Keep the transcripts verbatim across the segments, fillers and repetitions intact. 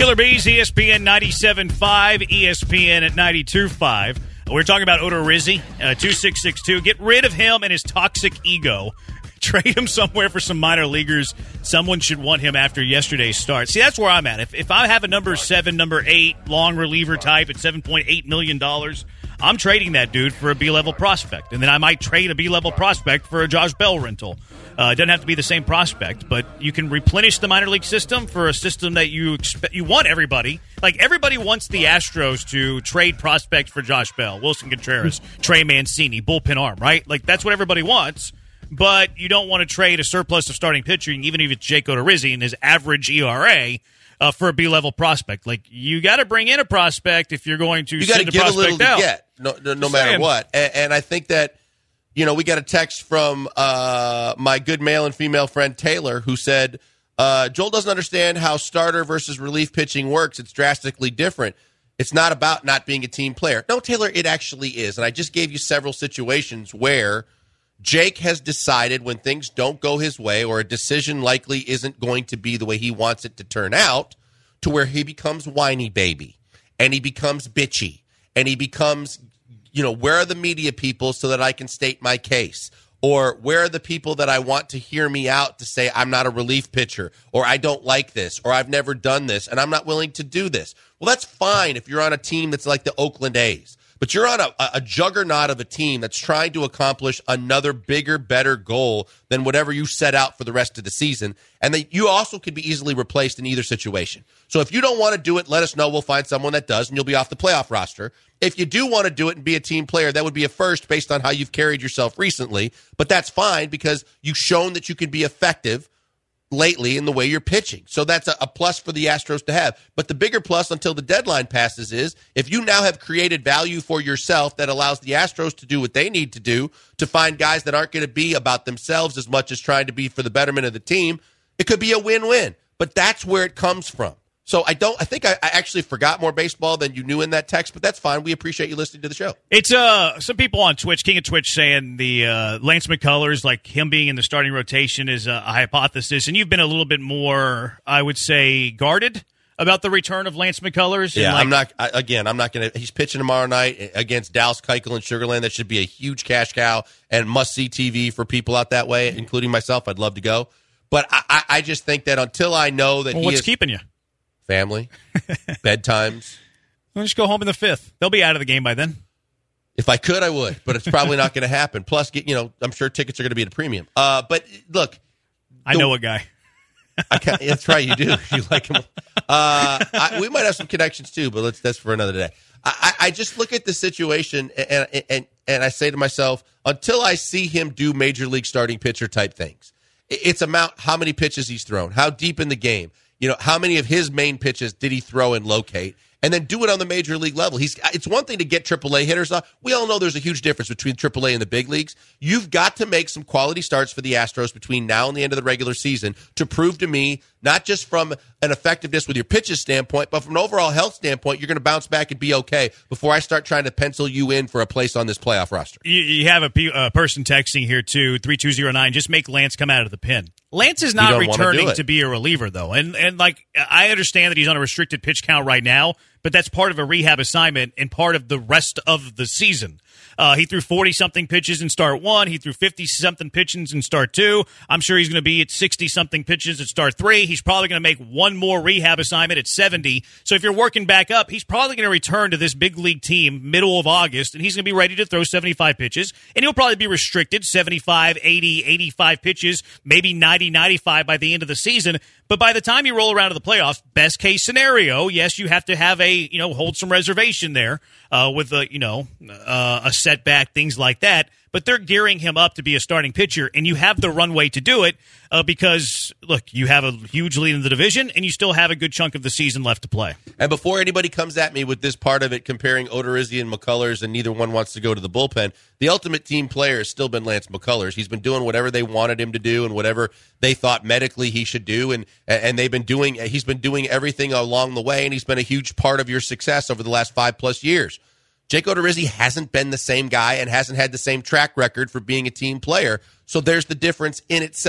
Killer Bees, E S P N ninety-seven point five, E S P N at ninety-two point five. We're talking about Odorizzi, uh, two six six two. Get rid of him and his toxic ego. Trade him somewhere for some minor leaguers. Someone should want him after yesterday's start. See, that's where I'm at. If, if I have a number seven, number eight, long reliever type at seven point eight million dollars, I'm trading that dude for a B-level prospect. And then I might trade a B-level prospect for a Josh Bell rental. Uh, it doesn't have to be the same prospect, but you can replenish the minor league system for a system that you expect. You want everybody. Like, everybody wants the Astros to trade prospects for Josh Bell, Wilson Contreras, Trey Mancini, bullpen arm, right? Like, that's what everybody wants. But you don't want to trade a surplus of starting pitching, even if it's Jake Odorizzi and his average E R A, uh, for a B-level prospect. Like, you got to bring in a prospect if you're going to you send a give prospect a little out. To get, no, no, no matter what. And, and I think that, you know, we got a text from uh, my good male and female friend Taylor, who said, uh, Joel doesn't understand how starter versus relief pitching works. It's drastically different. It's not about not being a team player. No, Taylor, it actually is. And I just gave you several situations where Jake has decided when things don't go his way or a decision likely isn't going to be the way he wants it to turn out, to where he becomes whiny baby and he becomes bitchy and he becomes, you know, where are the media people so that I can state my case? Or where are the people that I want to hear me out to say I'm not a relief pitcher, or I don't like this, or I've never done this and I'm not willing to do this? Well, that's fine if you're on a team that's like the Oakland A's. But you're on a, a juggernaut of a team that's trying to accomplish another bigger, better goal than whatever you set out for the rest of the season. And that you also could be easily replaced in either situation. So if you don't want to do it, let us know. We'll find someone that does, and you'll be off the playoff roster. If you do want to do it and be a team player, that would be a first based on how you've carried yourself recently. But that's fine because you've shown that you can be effective lately in the way you're pitching. So that's a, a plus for the Astros to have. But the bigger plus until the deadline passes is if you now have created value for yourself that allows the Astros to do what they need to do to find guys that aren't going to be about themselves as much as trying to be for the betterment of the team, it could be a win-win. But that's where it comes from. So I don't. I think I, I actually forgot more baseball than you knew in that text, but that's fine. We appreciate you listening to the show. It's uh some people on Twitch, King of Twitch, saying the uh, Lance McCullers, like him being in the starting rotation, is a hypothesis, and you've been a little bit more, I would say, guarded about the return of Lance McCullers. Yeah, like, I'm not. I, again, I'm not going to. He's pitching tomorrow night against Dallas Keuchel in Sugar Land. That should be a huge cash cow and must see T V for people out that way, including myself. I'd love to go, but I, I, I just think that until I know that well, he what's is keeping you. Family, bedtimes. Well, just go home in the fifth. They'll be out of the game by then. If I could, I would, but it's probably not going to happen. Plus, get you know, I'm sure tickets are going to be at a premium. Uh, but look, I the, know a guy. I can't, that's right, you do. You like him. Uh, I, we might have some connections too, but let's that's for another day. I, I just look at the situation and and and I say to myself, until I see him do major league starting pitcher type things, it's about how many pitches he's thrown, how deep in the game. You know, how many of his main pitches did he throw and locate? And then do it on the major league level. He's It's one thing to get triple A hitters off. We all know there's a huge difference between triple A and the big leagues. You've got to make some quality starts for the Astros between now and the end of the regular season to prove to me, not just from an effectiveness with your pitches standpoint, but from an overall health standpoint, you're going to bounce back and be okay before I start trying to pencil you in for a place on this playoff roster. You, you have a, pe- a person texting here, too, three two zero nine. Just make Lance come out of the pen. Lance is not returning to be a reliever, though. And, and like, I understand that he's on a restricted pitch count right now, but that's part of a rehab assignment and part of the rest of the season. Uh, he threw forty-something pitches in start one. He threw fifty-something pitches in start two. I'm sure he's going to be at sixty-something pitches at start three. He's probably going to make one more rehab assignment at seventy. So if you're working back up, he's probably going to return to this big league team middle of August, and he's going to be ready to throw seventy-five pitches. And he'll probably be restricted seventy-five, eighty, eighty-five pitches, maybe ninety, ninety-five by the end of the season. But by the time you roll around to the playoffs, best case scenario, yes, you have to have a, you know, hold some reservation there uh, with a, you know, uh, a setback, things like that. But they're gearing him up to be a starting pitcher, and you have the runway to do it uh, because, look, you have a huge lead in the division, and you still have a good chunk of the season left to play. And before anybody comes at me with this part of it, comparing Odorizzi and McCullers, and neither one wants to go to the bullpen, the ultimate team player has still been Lance McCullers. He's been doing whatever they wanted him to do and whatever they thought medically he should do, and and they've been doing. He's been doing everything along the way, and he's been a huge part of your success over the last five plus years. Jake Odorizzi hasn't been the same guy and hasn't had the same track record for being a team player. So there's the difference in itself.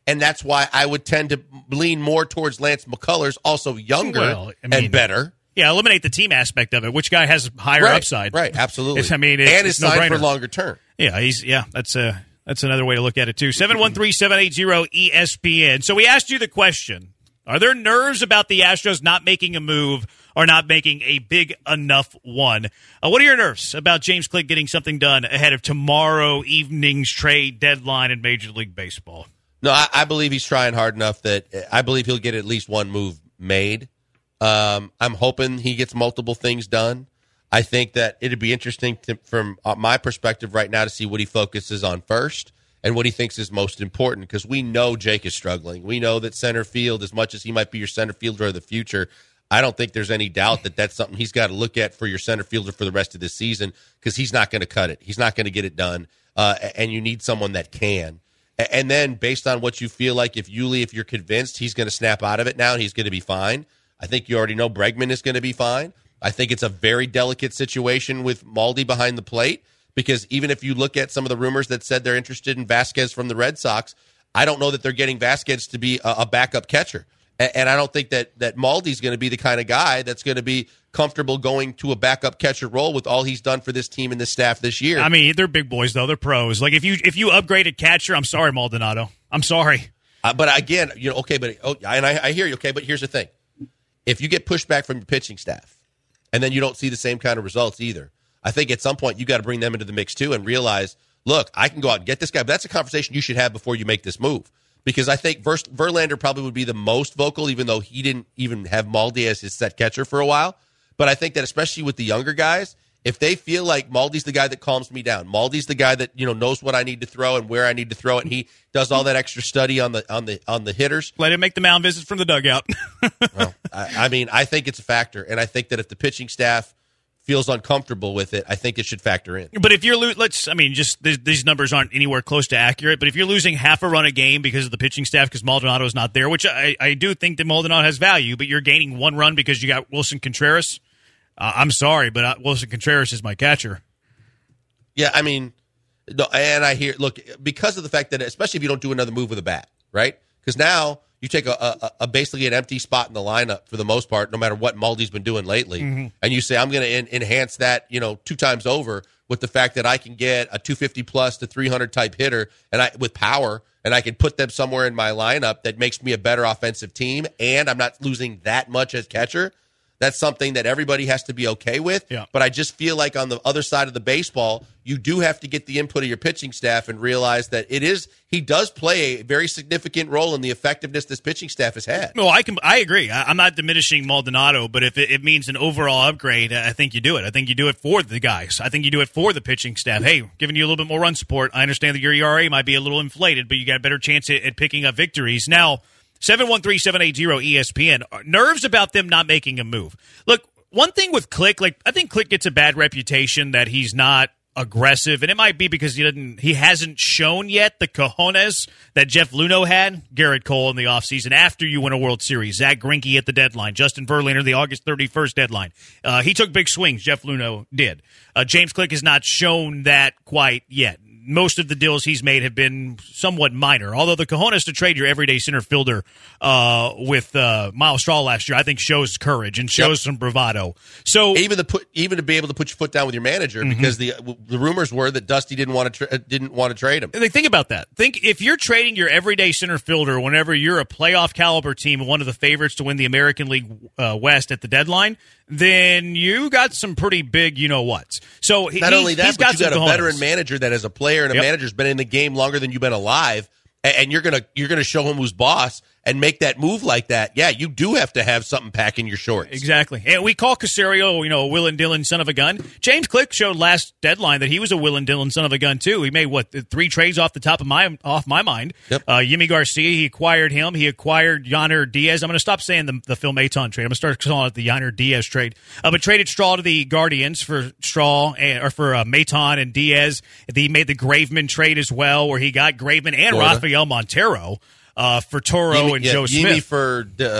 and that's why I would tend to lean more towards Lance McCullers, also younger well, I mean, and better. Yeah, eliminate the team aspect of it. Which guy has higher right, upside? Right, absolutely. It's, I mean, it's, and is it's signed no for longer term. Yeah, he's yeah. That's a that's another way to look at it too. Seven one three seven eight zero E S P N. So we asked you the question: are there nerves about the Astros not making a move or not making a big enough one? Uh, what are your nerves about James Click getting something done ahead of tomorrow evening's trade deadline in Major League Baseball? No, I, I believe he's trying hard enough that I believe he'll get at least one move made. Um, I'm hoping he gets multiple things done. I think that it'd be interesting to, from my perspective right now to see what he focuses on first and what he thinks is most important, because we know Jake is struggling. We know that center field, as much as he might be your center fielder of the future, I don't think there's any doubt that that's something he's got to look at for your center fielder for the rest of this season, because he's not going to cut it. He's not going to get it done, uh, and you need someone that can. And then based on what you feel like, if Yuli, if you're convinced he's going to snap out of it now and he's going to be fine, I think you already know Bregman is going to be fine. I think it's a very delicate situation with Maldi behind the plate, because even if you look at some of the rumors that said they're interested in Vasquez from the Red Sox, I don't know that they're getting Vasquez to be a, a backup catcher. And, and I don't think that, that Maldi's going to be the kind of guy that's going to be comfortable going to a backup catcher role with all he's done for this team and this staff this year. I mean, they're big boys, though. They're pros. Like, if you if you upgraded catcher, I'm sorry, Maldonado. I'm sorry. Uh, but again, you know, okay, but oh, and I, I hear you, okay, but here's the thing. If you get pushback from your pitching staff and then you don't see the same kind of results either, I think at some point you got to bring them into the mix too and realize, look, I can go out and get this guy. But that's a conversation you should have before you make this move, because I think Ver- Verlander probably would be the most vocal, even though he didn't even have Maldi as his set catcher for a while. But I think that especially with the younger guys, if they feel like Maldi's the guy that calms me down, Maldi's the guy that, you know, knows what I need to throw and where I need to throw it, and he does all that extra study on the on the on the hitters. Let him make the mound visits from the dugout. Well, I, I mean, I think it's a factor, and I think that if the pitching staff feels uncomfortable with it, I think it should factor in. But if you're lo- let's, I mean, just th- these numbers aren't anywhere close to accurate. But if you're losing half a run a game because of the pitching staff, because Maldonado's not there, which I, I do think that Maldonado has value, but you're gaining one run because you got Wilson Contreras. Uh, I'm sorry, but uh, Wilson Contreras is my catcher. Yeah, I mean, no, and I hear, look, because of the fact that, especially if you don't do another move with a bat, right? Because now you take a, a, a basically an empty spot in the lineup for the most part, no matter what Maldi's been doing lately, mm-hmm. and you say, I'm going to en- enhance that, you know, two times over with the fact that I can get a two fifty plus to three hundred type hitter and I with power, and I can put them somewhere in my lineup that makes me a better offensive team, and I'm not losing that much as catcher. That's something that everybody has to be okay with. Yeah. But I just feel like on the other side of the baseball, you do have to get the input of your pitching staff and realize that it is he does play a very significant role in the effectiveness this pitching staff has had. Well, I can I agree. I, I'm not diminishing Maldonado, but if it, it means an overall upgrade, I think you do it. I think you do it for the guys. I think you do it for the pitching staff. Hey, giving you a little bit more run support. I understand that your E R A might be a little inflated, but you got a better chance at, at picking up victories. Now, seven one three seven eight zero E S P N. Nerves about them not making a move. Look, one thing with Click, like I think Click gets a bad reputation that he's not aggressive, and it might be because he didn't, he hasn't shown yet the cojones that Jeff Luhnow had. Garrett Cole in the offseason after you win a World Series, Zach Greinke at the deadline, Justin Verlander the August thirty-first deadline. Uh, he took big swings. Jeff Luhnow did. Uh, James Click has not shown that quite yet. Most of the deals he's made have been somewhat minor, although the cojones to trade your everyday center fielder uh, with uh, Miles Straw last year, I think shows courage and shows yep. some bravado. So even the put, even to be able to put your foot down with your manager, mm-hmm. because the the rumors were that Dusty didn't want to tra- didn't want to trade him. And think about that. Think if you're trading your everyday center fielder whenever you're a playoff caliber team and one of the favorites to win the American League uh, West at the deadline, then you got some pretty big you know whats. So he, not only that, he's but got you got a cojones. veteran manager that as a player and a yep. manager's been in the game longer than you've been alive, and, and you're gonna you're gonna show him who's boss and make that move like that. Yeah, you do have to have something pack in your shorts. Exactly. And we call Casario, you know, a Will and Dillon son of a gun. James Click showed last deadline that he was a Will and Dillon son of a gun too. He made what three trades off the top of my off my mind. Yep. Uh, Yimi Garcia, he acquired him. He acquired Yonder Diaz. I'm going to stop saying the, the Phil Maton trade. I'm going to start calling it the Yonder Diaz trade. Uh, but traded Straw to the Guardians for Straw and, or for uh, Maton and Diaz. He made the Graveman trade as well, where he got Graveman and Florida. Rafael Montero. Uh, for Toro Yimi, and yeah, Joe Yimi Smith. for uh,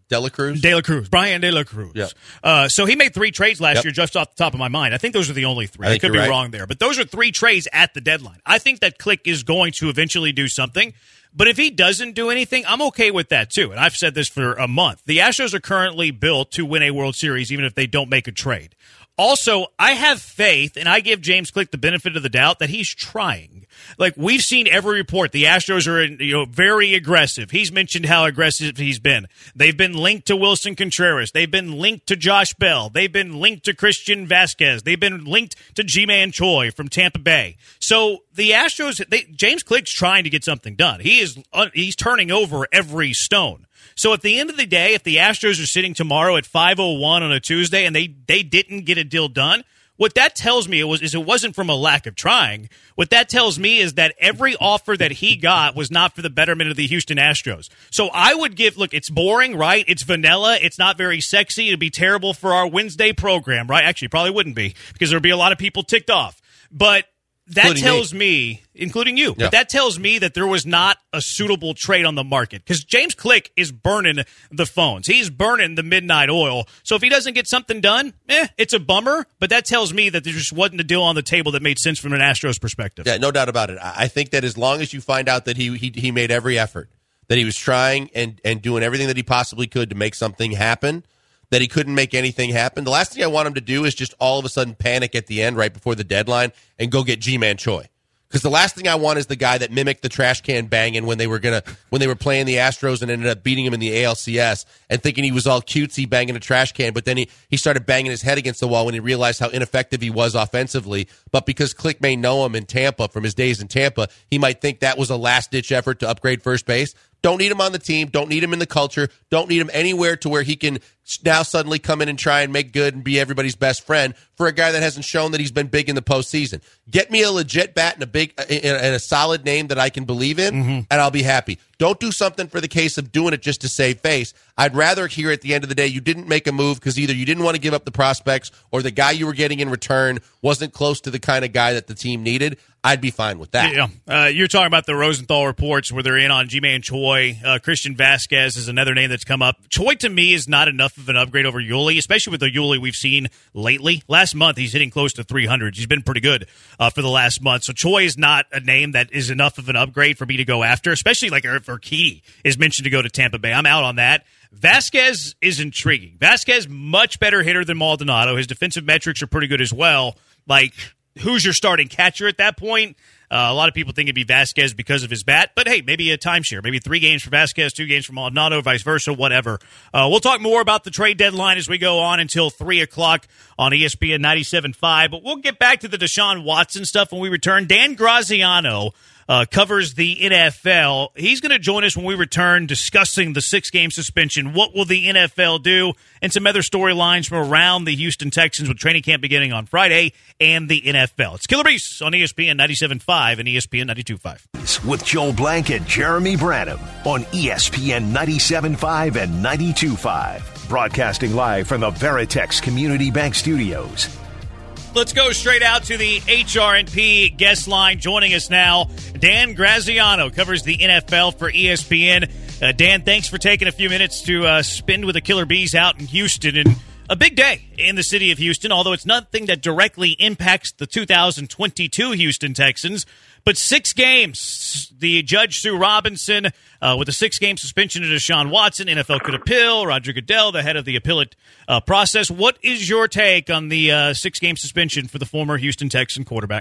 De La Cruz? De La Cruz. Brian De La Cruz. Yep. Uh, so he made three trades last yep. year just off the top of my mind. I think those are the only three. I, I could be right. wrong there. But those are three trades at the deadline. I think that Click is going to eventually do something. But if he doesn't do anything, I'm okay with that too. And I've said this for a month. The Astros are currently built to win a World Series even if they don't make a trade. Also, I have faith, and I give James Click the benefit of the doubt that he's trying. Like, we've seen every report. The Astros are, you know, very aggressive. He's mentioned how aggressive he's been. They've been linked to Wilson Contreras. They've been linked to Josh Bell. They've been linked to Christian Vasquez. They've been linked to Ji-Man Choi from Tampa Bay. So the Astros, they, James Click's trying to get something done. He is uh, he's turning over every stone. So at the end of the day, if the Astros are sitting tomorrow at five oh one on a Tuesday and they, they didn't get a deal done, what that tells me was, is it wasn't from a lack of trying. What that tells me is that every offer that he got was not for the betterment of the Houston Astros. So I would give, look, it's boring, right? It's vanilla. It's not very sexy. It'd be terrible for our Wednesday program, right? Actually, probably wouldn't be because there'd be a lot of people ticked off. But that including tells me. me, including you, yeah. but that tells me that there was not a suitable trade on the market because James Click is burning the phones. He's burning the midnight oil. So if he doesn't get something done, eh, it's a bummer, but that tells me that there just wasn't a deal on the table that made sense from an Astros perspective. Yeah, no doubt about it. I think that as long as you find out that he he, he made every effort, that he was trying and, and doing everything that he possibly could to make something happen, that he couldn't make anything happen. The last thing I want him to do is just all of a sudden panic at the end right before the deadline and go get Ji-Man Choi. Because the last thing I want is the guy that mimicked the trash can banging when they were gonna when they were playing the Astros and ended up beating him in the A L C S and thinking he was all cutesy banging a trash can, but then he, he started banging his head against the wall when he realized how ineffective he was offensively. But because Click may know him in Tampa from his days in Tampa, he might think that was a last-ditch effort to upgrade first base. Don't need him on the team. Don't need him in the culture. Don't need him anywhere to where he can now suddenly come in and try and make good and be everybody's best friend for a guy that hasn't shown that he's been big in the postseason. Get me a legit bat and a big and a solid name that I can believe in, mm-hmm. and I'll be happy. Don't do something for the case of doing it just to save face. I'd rather hear at the end of the day you didn't make a move because either you didn't want to give up the prospects or the guy you were getting in return wasn't close to the kind of guy that the team needed. I'd be fine with that. Yeah, uh, you're talking about the Rosenthal reports where they're in on Ji-Man Choi. Uh, Christian Vasquez is another name that's come up. Choi, to me, is not enough of an upgrade over Yuli, especially with the Yuli we've seen lately. Last month, he's hitting close to three hundred. He's been pretty good uh, for the last month. So Choi is not a name that is enough of an upgrade for me to go after, especially like if Urquidy is mentioned to go to Tampa Bay. I'm out on that. Vasquez is intriguing. Vasquez, much better hitter than Maldonado. His defensive metrics are pretty good as well. Like, who's your starting catcher at that point? Uh, a lot of people think it'd be Vasquez because of his bat, but hey, maybe a timeshare. Maybe three games for Vasquez, two games for Maldonado, vice versa, whatever. Uh, we'll talk more about the trade deadline as we go on until three o'clock on E S P N ninety-seven point five, but we'll get back to the Deshaun Watson stuff when we return. Dan Graziano Uh, covers the N F L. He's going to join us when we return discussing the six-game suspension. What will the N F L do? And some other storylines from around the Houston Texans with training camp beginning on Friday and the N F L. It's Killer Beast on E S P N ninety-seven point five and E S P N ninety-two point five. With Joel Blank and Jeremy Branham on E S P N ninety-seven point five and ninety-two point five. Broadcasting live from the Veritex Community Bank Studios. Let's go straight out to the H R and P guest line. Joining us now, Dan Graziano, covers the N F L for E S P N. Uh, Dan, thanks for taking a few minutes to uh, spend with the Killer Bees out in Houston. And a big day in the city of Houston, although it's nothing that directly impacts the two thousand twenty-two Houston Texans. But six games, the Judge Sue Robinson uh, with a six-game suspension to Deshaun Watson. N F L could appeal. Roger Goodell, the head of the appellate uh, process. What is your take on the uh, six-game suspension for the former Houston Texan quarterback?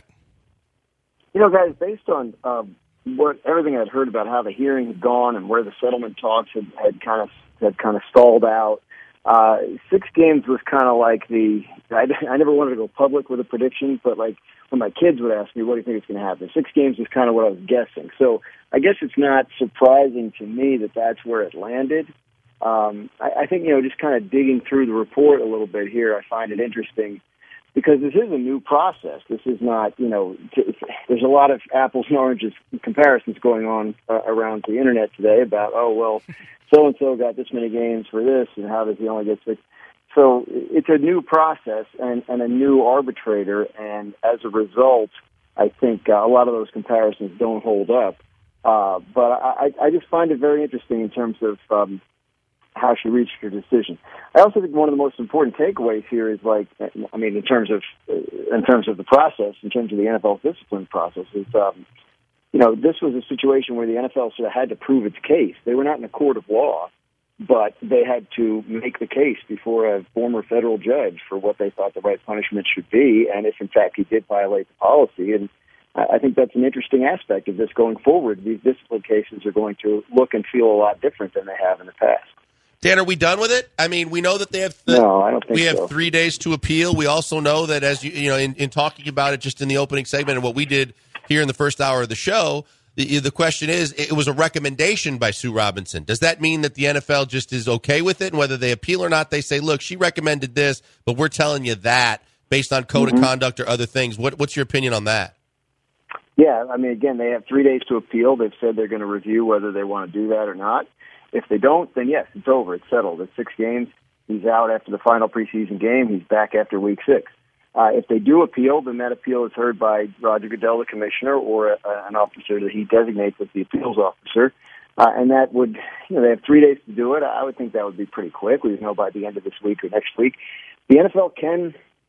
You know, guys, based on um, what everything I'd heard about how the hearing had gone and where the settlement talks had, had kind of had kind of stalled out, uh, six games was kind of like the. I, I never wanted to go public with a prediction, but like. When my kids would ask me, what do you think is going to happen? Six games is kind of what I was guessing. So I guess it's not surprising to me that that's where it landed. Um, I, I think, you know, just kind of digging through the report a little bit here, I find it interesting because this is a new process. This is not, you know, t- there's a lot of apples and oranges comparisons going on uh, around the Internet today about, oh, well, so-and-so got this many games for this, and how does he only get six? So it's a new process and, and a new arbitrator, and as a result, I think uh, a lot of those comparisons don't hold up. Uh, but I, I just find it very interesting in terms of um, how she reached her decision. I also think one of the most important takeaways here is, like, I mean, in terms of in terms of the process, in terms of the N F L discipline process, is um, you know, this was a situation where the N F L sort of had to prove its case. They were not in a court of law, but they had to make the case before a former federal judge for what they thought the right punishment should be, and if in fact he did violate the policy. And I think that's an interesting aspect of this going forward. These discipline cases are going to look and feel a lot different than they have in the past. Dan, are we done with it? I mean, we know that they have th- no, I don't think we have so. three days to appeal. We also know that, as you you know, in, in talking about it just in the opening segment and what we did here in the first hour of the show, the, the question is, it was a recommendation by Sue Robinson. Does that mean that the N F L just is okay with it, and whether they appeal or not, they say, look, she recommended this, but we're telling you that based on code mm-hmm. of conduct or other things? What, what's your opinion on that? Yeah, I mean, again, they have three days to appeal. They've said they're going to review whether they want to do that or not. If they don't, then yes, it's over. It's settled. It's six games. He's out after the final preseason game. He's back after week six. Uh, if they do appeal, then that appeal is heard by Roger Goodell, the commissioner, or a, an officer that he designates as the appeals officer. Uh, and that would, you know, they have three days to do it. I would think that would be pretty quick. We would know by the end of this week or next week. The N F L can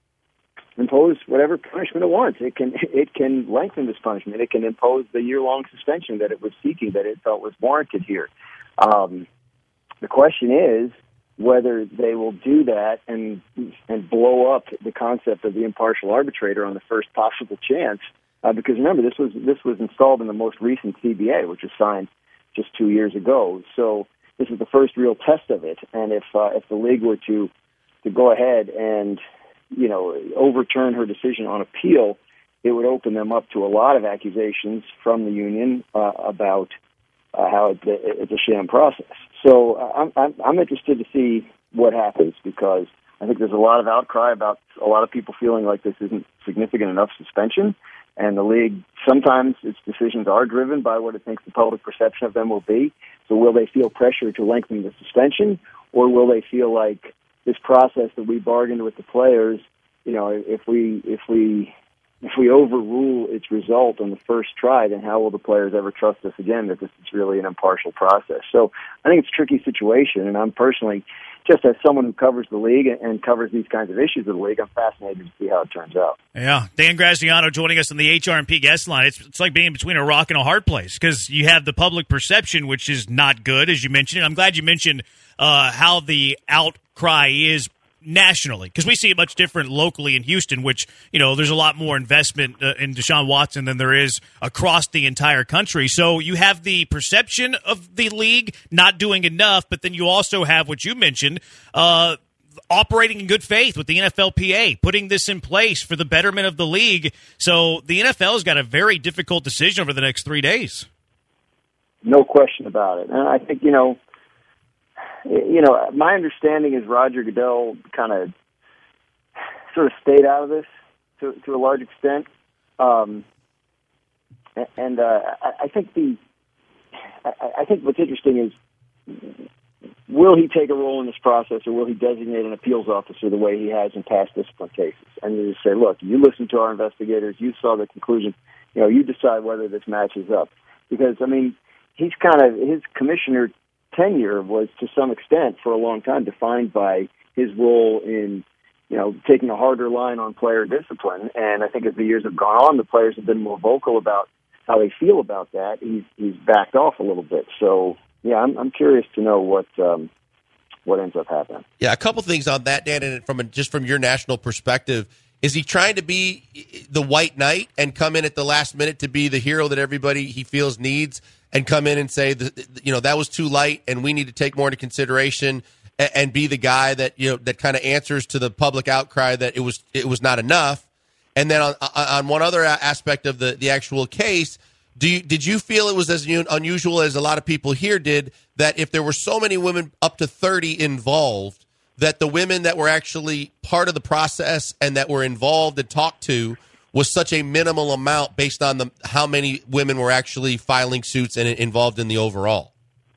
impose whatever punishment it wants. It can it can lengthen this punishment. It can impose the year-long suspension that it was seeking, that it felt was warranted here. Um, the question is whether they will do that and and blow up the concept of the impartial arbitrator on the first possible chance. Uh, because remember, this was this was installed in the most recent C B A, which was signed just two years ago. So this is the first real test of it. And if uh, if the league were to to go ahead and you know overturn her decision on appeal, it would open them up to a lot of accusations from the union uh, about Uh, how it's a, it's a sham process. So uh, I'm, I'm I'm interested to see what happens, because I think there's a lot of outcry about a lot of people feeling like this isn't significant enough suspension, and the league, sometimes its decisions are driven by what it thinks the public perception of them will be. So will they feel pressure to lengthen the suspension, or will they feel like this process that we bargained with the players, you know, if we if we If we overrule its result on the first try, then how will the players ever trust us again that this is really an impartial process? So I think it's a tricky situation, and I'm personally, just as someone who covers the league and covers these kinds of issues of the league, I'm fascinated to see how it turns out. Yeah, Dan Graziano joining us on the H R and P guest line. It's, it's like being between a rock and a hard place, because you have the public perception, which is not good, as you mentioned. I'm glad you mentioned uh, how the outcry is nationally, because we see it much different locally in Houston, which, you know, there's a lot more investment uh, in Deshaun Watson than there is across the entire country. So you have the perception of the league not doing enough, but then you also have what you mentioned, uh, operating in good faith with the N F L P A, putting this in place for the betterment of the league. So the N F L has got a very difficult decision over the next three days. No question about it. And I think, you know, You know, my understanding is Roger Goodell kind of sort of stayed out of this to, to a large extent, um, and uh, I, I think the I, I think what's interesting is, will he take a role in this process, or will he designate an appeals officer the way he has in past discipline cases, and you just say, look, you listen to our investigators, you saw the conclusion, you know, you decide whether this matches up, because I mean, he's kind of his commissioner tenure was to some extent for a long time defined by his role in, you know, taking a harder line on player discipline. And I think as the years have gone on, the players have been more vocal about how they feel about that. He's, he's backed off a little bit. So, yeah, I'm, I'm curious to know what um, what ends up happening. Yeah, a couple things on that, Dan, and from a, just from your national perspective. Is he trying to be the white knight and come in at the last minute to be the hero that everybody he feels needs, and come in and say, you know, that was too light and we need to take more into consideration, and be the guy that, you know, that kind of answers to the public outcry that it was it was not enough? And then on on one other aspect of the, the actual case, do you, did you feel it was as unusual as a lot of people here did, that if there were so many women, up to thirty involved, that the women that were actually part of the process and that were involved and talked to was such a minimal amount based on the how many women were actually filing suits and involved in the overall?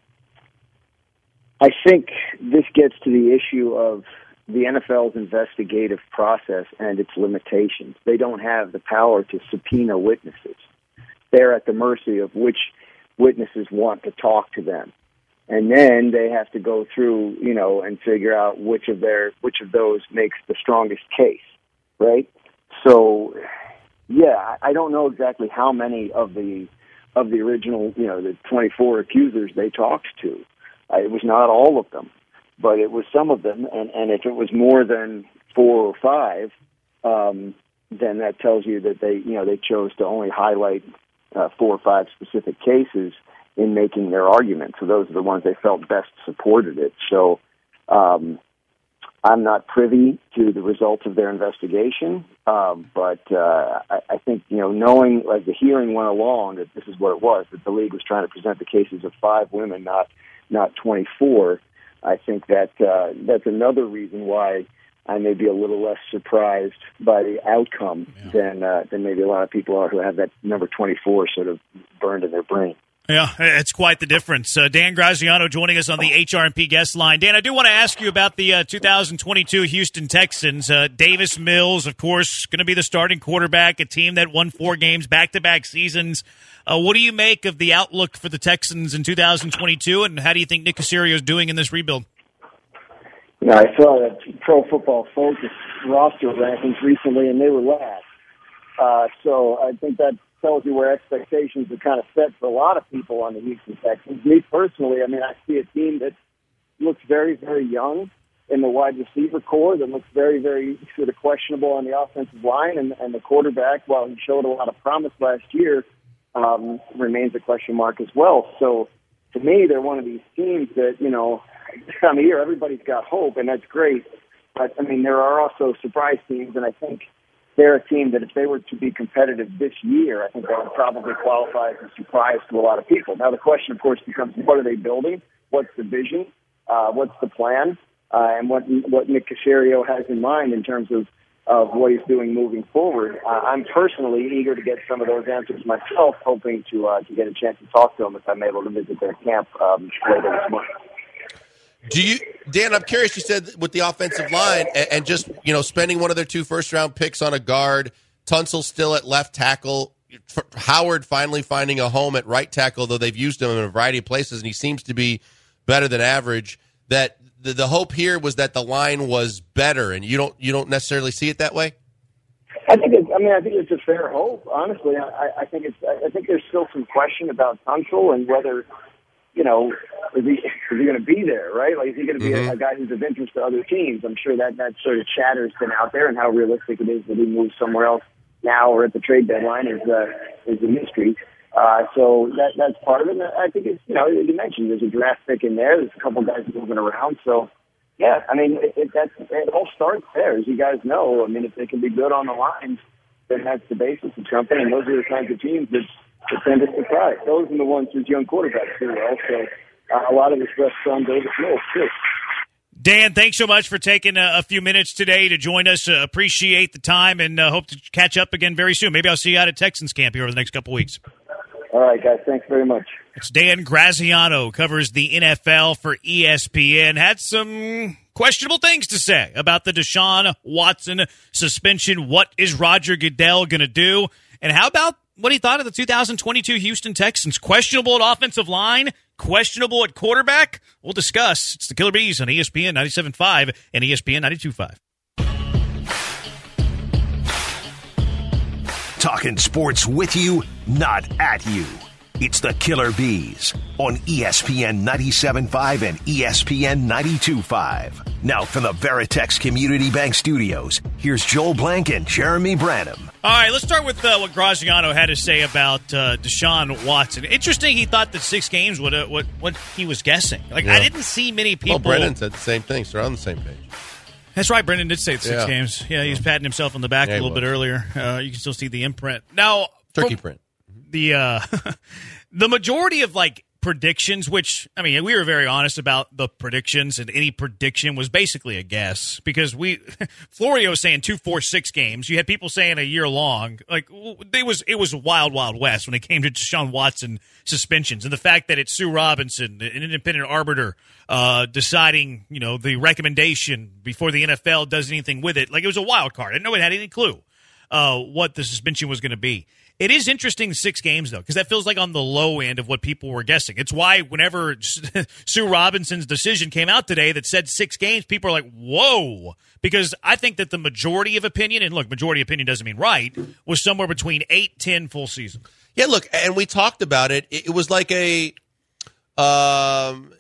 I think this gets to the issue of the N F L's investigative process and its limitations. They don't have the power to subpoena witnesses. They're at the mercy of which witnesses want to talk to them. and then they have to go through, you know, and figure out which of their which of those makes the strongest case, right? So, yeah, I don't know exactly how many of the of the original, you know, the twenty-four accusers they talked to. Uh, it was not all of them, but it was some of them, and, and if it was more than four or five, um, then that tells you that they, you know, they chose to only highlight uh, four or five specific cases in making their argument. So those are the ones they felt best supported it. So um, I'm not privy to the results of their investigation, um, but uh, I, I think, you know, knowing as the hearing went along that this is what it was, that the league was trying to present the cases of five women, not not twenty-four, I think that uh, that's another reason why I may be a little less surprised by the outcome yeah. than uh, than maybe a lot of people are who have that number twenty-four sort of burned in their brain. Yeah, it's quite the difference. Uh, Dan Graziano joining us on the H R and P guest line. Dan, I do want to ask you about the uh, two thousand twenty-two Houston Texans. Uh, Davis Mills, of course, going to be the starting quarterback, a team that won four games, back-to-back seasons. Uh, what do you make of the outlook for the Texans in two thousand twenty-two, and how do you think Nick Caserio is doing in this rebuild? Yeah, I saw that Pro Football Focus roster rankings recently, and they were last. Uh, so I think that tells you where expectations are kind of set for a lot of people on the Houston Texans. Me personally, I mean, I see a team that looks very, very young in the wide receiver core, that looks very, very sort of questionable on the offensive line, and, and the quarterback, while he showed a lot of promise last year, um, remains a question mark as well. So to me, they're one of these teams that, you know, this time of year, everybody's got hope, and that's great. But, I mean, there are also surprise teams, and I think they're a team that if they were to be competitive this year, I think they would probably qualify as a surprise to a lot of people. Now, the question, of course, becomes what are they building? What's the vision? Uh, what's the plan? Uh, and what what Nick Caserio has in mind in terms of, of what he's doing moving forward. Uh, I'm personally eager to get some of those answers myself, hoping to uh, to get a chance to talk to them if I'm able to visit their camp um, later this month. Do you, Dan? I'm curious. You said with the offensive line and, and just you know spending one of their two first round picks on a guard, Tunsil still at left tackle, Howard finally finding a home at right tackle, though they've used him in a variety of places, and he seems to be better than average. That the, the hope here was that the line was better, and you don't you don't necessarily see it that way. I think it's, I mean I think it's a fair hope. Honestly, I, I think it's I think there's still some question about Tunsil and whether. You know, is he, is he going to be there, right? Like, is he going to be mm-hmm. a, a guy who's of interest to other teams? I'm sure that, that sort of chatter's been out there, and how realistic it is that he moves somewhere else now or at the trade deadline is uh, is a mystery. Uh, so that that's part of it. And I think it's, you know, you mentioned there's a draft pick in there. There's a couple guys moving around. So, yeah, I mean, it, it, that's, it all starts there, as you guys know. I mean, if they can be good on the lines, then that's the basis of something, and those are the kinds of teams that It's been a surprise. Those are the ones whose young quarterbacks do well. So uh, a lot of this rests on Davis Mills, too. Dan, thanks so much for taking a, a few minutes today to join us. Uh, appreciate the time, and uh, hope to catch up again very soon. Maybe I'll see you out at Texans camp here over the next couple weeks. All right, guys. Thanks very much. It's Dan Graziano, covers the N F L for E S P N. Had some questionable things to say about the Deshaun Watson suspension. What is Roger Goodell going to do? And how about what he thought of the two thousand twenty-two Houston Texans? Questionable at offensive line, questionable at quarterback. We'll discuss. It's the Killer Bees on E S P N ninety-seven point five and E S P N ninety-two point five. Talking sports with you, not at you. It's the Killer Bees on E S P N ninety-seven point five and E S P N ninety-two point five. Now from the Veritex Community Bank Studios, here's Joel Blank and Jeremy Branham. All right, let's start with uh, what Graziano had to say about uh, Deshaun Watson. Interesting, he thought that six games would uh, what what he was guessing. Like yeah. I didn't see many people. Well, Brendan said the same thing, so they're on the same page. That's right, Brendan did say six yeah. games. Yeah, he was patting himself on the back yeah, a little bit earlier. Uh, you can still see the imprint. Now, turkey print. The uh, the majority of like predictions, which I mean, we were very honest about the predictions, and any prediction was basically a guess because we Florio was saying two, four, six games. You had people saying a year long. Like it was, it was wild, wild west when it came to Deshaun Watson suspensions, and the fact that it's Sue Robinson, an independent arbiter, uh, deciding you know the recommendation before the N F L does anything with it. Like it was a wild card, and no one had any clue uh, what the suspension was going to be. It is interesting six games, though, because that feels like on the low end of what people were guessing. It's why whenever Sue Robinson's decision came out today that said six games, people are like, whoa. Because I think that the majority of opinion, and look, majority opinion doesn't mean right, was somewhere between eight, ten full season. Yeah, look, and we talked about it. It was like a um,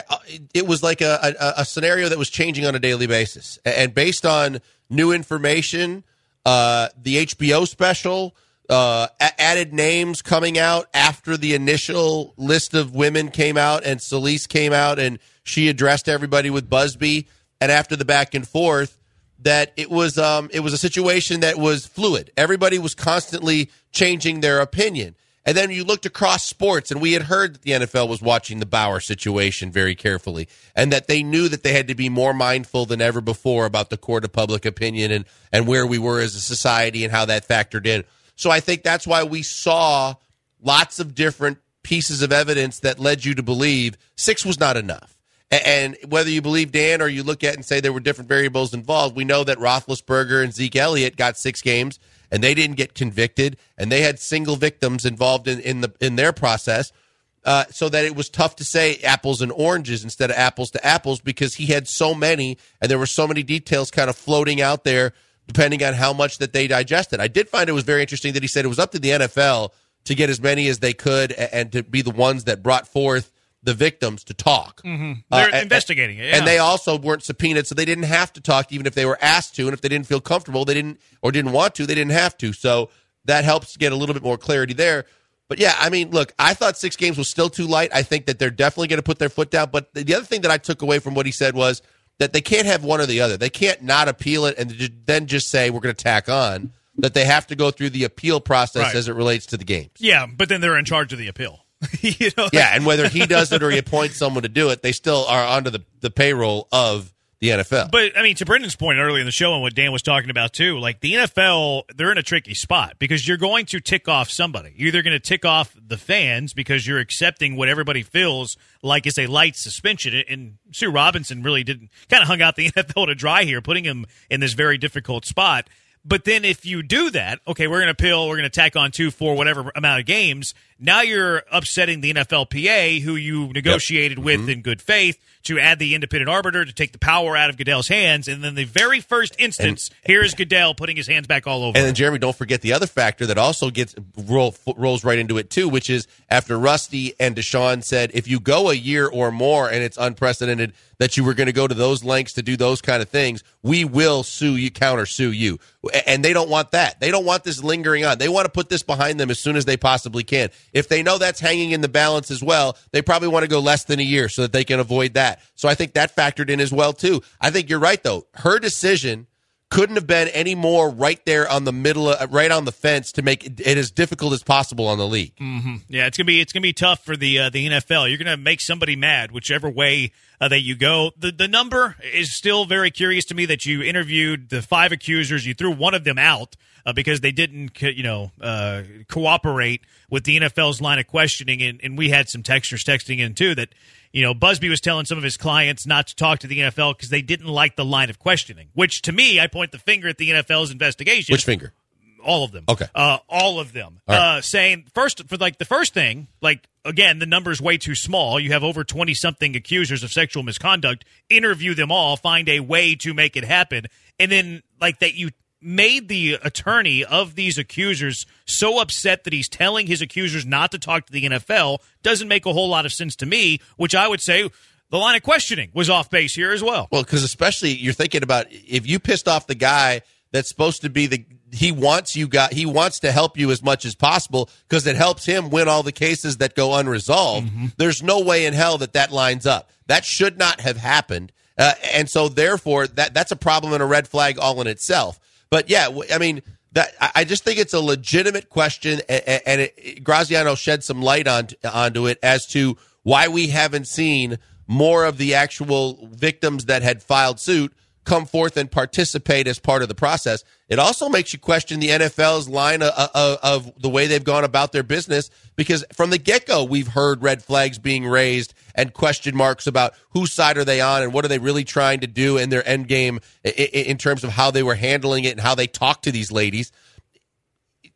it was like a, a, a scenario that was changing on a daily basis. And based on new information, uh, the H B O special, Uh, added names coming out after the initial list of women came out and Celeste came out and she addressed everybody with Busby, and after the back and forth, that it was um, it was a situation that was fluid. Everybody was constantly changing their opinion. And then you looked across sports, and we had heard that the N F L was watching the Bauer situation very carefully, and that they knew that they had to be more mindful than ever before about the court of public opinion and, and where we were as a society and how that factored in. So I think that's why we saw lots of different pieces of evidence that led you to believe six was not enough. And whether you believe Dan or you look at it and say there were different variables involved, we know that Roethlisberger and Zeke Elliott got six games, and they didn't get convicted, and they had single victims involved in, in, the, in their process, uh, so that it was tough to say apples and oranges instead of apples to apples because he had so many, and there were so many details kind of floating out there depending on how much that they digested. I did find it was very interesting that he said it was up to the N F L to get as many as they could and to be the ones that brought forth the victims to talk. Mm-hmm. They're uh, investigating and, it, yeah. And they also weren't subpoenaed, so they didn't have to talk even if they were asked to, and if they didn't feel comfortable, they didn't or didn't want to, they didn't have to. So that helps get a little bit more clarity there. But, yeah, I mean, look, I thought six games was still too light. I think that they're definitely going to put their foot down. But the other thing that I took away from what he said was that they can't have one or the other. They can't not appeal it and then just say we're going to tack on. That they have to go through the appeal process right. as it relates to the games. Yeah, but then they're in charge of the appeal. you know? Yeah, and whether he does it or he appoints someone to do it, they still are under the, the payroll of the N F L. But, I mean, to Brendan's point earlier in the show and what Dan was talking about, too, like the N F L, they're in a tricky spot because you're going to tick off somebody. You're either going to tick off the fans because you're accepting what everybody feels like is a light suspension. And Sue Robinson really didn't kind of hung out the N F L to dry here, putting him in this very difficult spot. But then if you do that, okay, we're going to appeal, we're going to tack on two, four, whatever amount of games. Now you're upsetting the N F L P A, who you negotiated yep. with mm-hmm. in good faith, to add the independent arbiter to take the power out of Goodell's hands. And then the very first instance, and, here is Goodell putting his hands back all over. And then, Jeremy, don't forget the other factor that also gets roll, rolls right into it, too, which is after Rusty and Deshaun said, if you go a year or more and it's unprecedented that you were going to go to those lengths to do those kind of things, we will sue you, counter sue you. And they don't want that. They don't want this lingering on. They want to put this behind them as soon as they possibly can. If they know that's hanging in the balance as well, they probably want to go less than a year so that they can avoid that. So I think that factored in as well, too. I think you're right, though. Her decision couldn't have been any more right there on the middle, of, right on the fence to make it, it as difficult as possible on the league. Mm-hmm. Yeah, it's gonna be it's gonna be tough for the uh, the N F L. You're gonna make somebody mad, whichever way uh, that you go. The the number is still very curious to me that you interviewed the five accusers. You threw one of them out uh, because they didn't, you know, uh, cooperate with the N F L's line of questioning, and, and we had some texters texting in too that. You know, Busby was telling some of his clients not to talk to the N F L because they didn't like the line of questioning, which to me, I point the finger at the N F L's investigation. Which finger? All of them. Okay. Uh, all of them. All right. Uh, saying, first, for like the first thing, like, again, the number's way too small. You have over twenty-something accusers of sexual misconduct. Interview them all. Find a way to make it happen. And then, like, that you made the attorney of these accusers so upset that he's telling his accusers not to talk to the N F L doesn't make a whole lot of sense to me, which I would say the line of questioning was off base here as well. Well, because especially you're thinking about if you pissed off the guy that's supposed to be the he wants you got he wants to help you as much as possible because it helps him win all the cases that go unresolved. Mm-hmm. There's no way in hell that that lines up. That should not have happened. Uh, and so therefore that that's a problem and a red flag all in itself. But, yeah, I mean, that I just think it's a legitimate question, and, and it, Graziano shed some light on, onto it as to why we haven't seen more of the actual victims that had filed suit come forth and participate as part of the process. It also makes you question the N F L's line of, of, of the way they've gone about their business, because from the get-go, we've heard red flags being raised and question marks about whose side are they on and what are they really trying to do in their end game in terms of how they were handling it and how they talk to these ladies.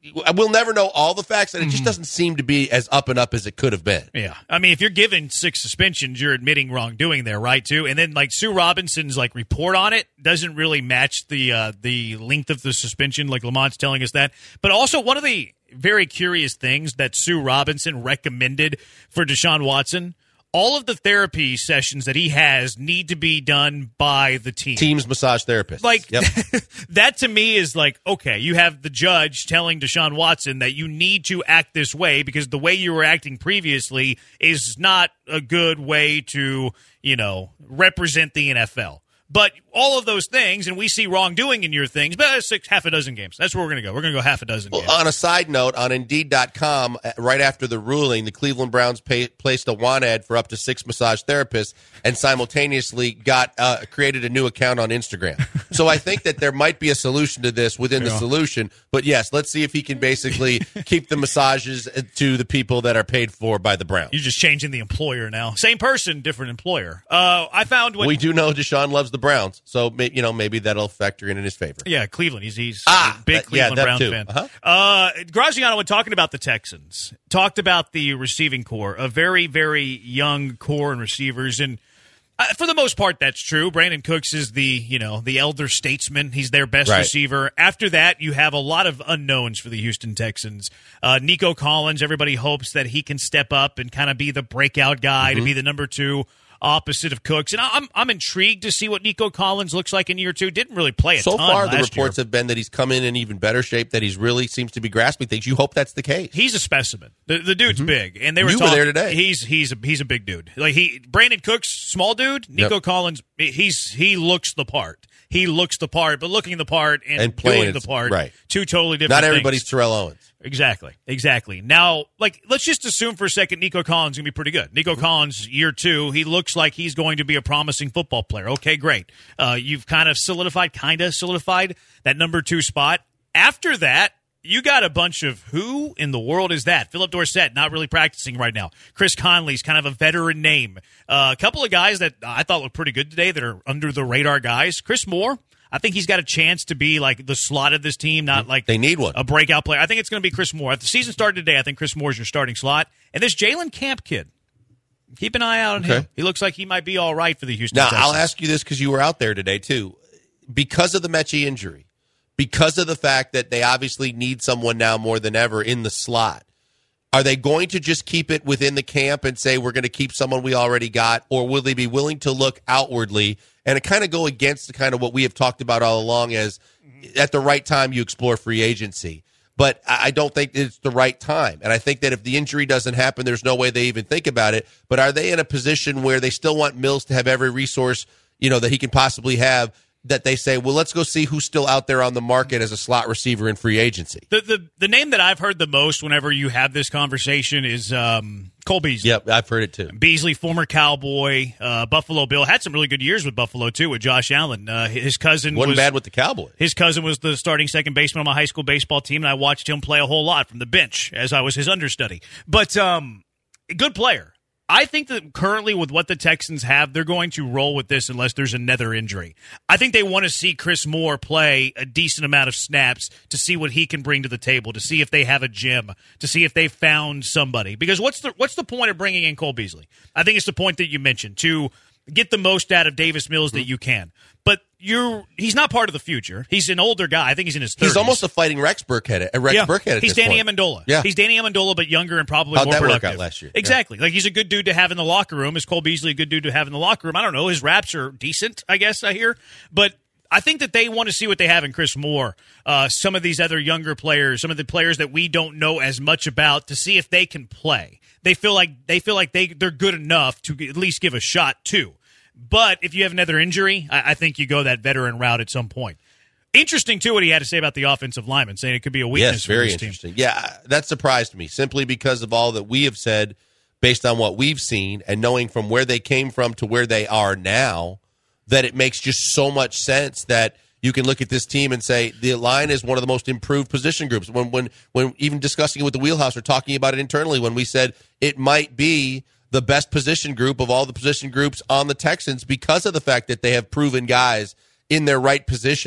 we'll never know all the facts, and it just doesn't seem to be as up and up as it could have been. Yeah. I mean, if you're giving six suspensions, you're admitting wrongdoing there, right, too? And then, like, Sue Robinson's, like, report on it doesn't really match the uh, the length of the suspension, like Lamont's telling us that. But also, one of the very curious things that Sue Robinson recommended for Deshaun Watson, all of the therapy sessions that he has need to be done by the team. Team's massage therapist. Like, yep. That to me is like, okay, you have the judge telling Deshaun Watson that you need to act this way because the way you were acting previously is not a good way to, you know, represent the N F L. But all of those things, and we see wrongdoing in your things, but six, half a dozen games. That's where we're going to go. We're going to go half a dozen well, games. On a side note, on Indeed dot com, right after the ruling, the Cleveland Browns pay, placed a want ad for up to six massage therapists and simultaneously got uh, created a new account on Instagram. So I think that there might be a solution to this within yeah. the solution. But, yes, let's see if he can basically keep the massages to the people that are paid for by the Browns. You're just changing the employer now. Same person, different employer. Uh, I found when we do know Deshaun loves the Browns, so you know maybe that'll factor in in his favor. Yeah, Cleveland. He's he's ah, a big that, Cleveland yeah, Brown too. fan. Uh-huh. Uh, Graziano, when talking about the Texans, talked about the receiving core, a very very young core and receivers, and uh, for the most part, that's true. Brandon Cooks is the you know the elder statesman. He's their best right. receiver. After that, you have a lot of unknowns for the Houston Texans. Uh, Nico Collins. Everybody hopes that he can step up and kind of be the breakout guy mm-hmm. to be the number two. Opposite of Cooks. And I'm I'm intrigued to see what Nico Collins looks like in year two. Didn't really play a so ton far, the last reports year. have been that he's come in in even better shape, that he's really seems to be grasping things. You hope that's the case. He's a specimen. The, the dude's mm-hmm. big. And they were You talking, were there today. He's he's a, he's a big dude. Like he Brandon Cooks, small dude. Nico yep. Collins, he's he looks the part. He looks the part, but looking the part and, and playing doing the part, right. two totally different Not everybody's things. Terrell Owens. Exactly, exactly. Now, like, let's just assume for a second Nico Collins is going to be pretty good. Nico Collins, year two, he looks like he's going to be a promising football player. Okay, great. Uh, you've kind of solidified, kind of solidified that number two spot. After that, you got a bunch of who in the world is that? Philip Dorsett, not really practicing right now. Chris Conley's kind of a veteran name. Uh, a couple of guys that I thought looked pretty good today that are under the radar guys. Chris Moore. I think he's got a chance to be like the slot of this team, not like they need one. A breakout player. I think it's going to be Chris Moore. If the season started today, I think Chris Moore is your starting slot. And this Jalen Camp kid, keep an eye out on okay. him. He looks like he might be all right for the Houston Now, Texans. I'll ask you this because you were out there today, too. Because of the Mechie injury, because of the fact that they obviously need someone now more than ever in the slot, are they going to just keep it within the camp and say we're going to keep someone we already got, or will they be willing to look outwardly and it kind of go against the kind of what we have talked about all along as at the right time you explore free agency? But I don't think it's the right time. And I think that if the injury doesn't happen, there's no way they even think about it. But are they in a position where they still want Mills to have every resource, you know, that he can possibly have, that they say, well, let's go see who's still out there on the market as a slot receiver in free agency? The the, the name that I've heard the most whenever you have this conversation is um, Cole Beasley. Yep, I've heard it too. Beasley, former Cowboy, uh, Buffalo Bill, had some really good years with Buffalo too, with Josh Allen. Uh, his cousin wasn't was, bad with the Cowboys. His cousin was the starting second baseman on my high school baseball team, and I watched him play a whole lot from the bench as I was his understudy. But um, good player. I think that currently with what the Texans have, they're going to roll with this unless there's another injury. I think they want to see Chris Moore play a decent amount of snaps to see what he can bring to the table, to see if they have a gem, to see if they found somebody. Because what's the what's the point of bringing in Cole Beasley? I think it's the point that you mentioned, to get the most out of Davis Mills that you can. But you're he's not part of the future. He's an older guy. I think he's in his thirties. He's almost a fighting Rex Burkhead. A Rex yeah. Burkhead at He's this Danny point. Amendola. Yeah. He's Danny Amendola, but younger and probably How'd more that productive. work out last year? Exactly. Yeah. Like he's a good dude to have in the locker room. Is Cole Beasley a good dude to have in the locker room? I don't know. His raps are decent, I guess I hear. But I think that they want to see what they have in Chris Moore, uh, some of these other younger players, some of the players that we don't know as much about, to see if they can play. They feel like they feel like they they're good enough to at least give a shot too. But if you have another injury, I, I think you go that veteran route at some point. Interesting, too, what he had to say about the offensive lineman, saying it could be a weakness yes, very for this interesting. team. Yeah, that surprised me, simply because of all that we have said based on what we've seen and knowing from where they came from to where they are now, that it makes just so much sense that you can look at this team and say the line is one of the most improved position groups. When, when, when even discussing it with the Wheelhouse or talking about it internally, when we said it might be the best position group of all the position groups on the Texans because of the fact that they have proven guys in their right positions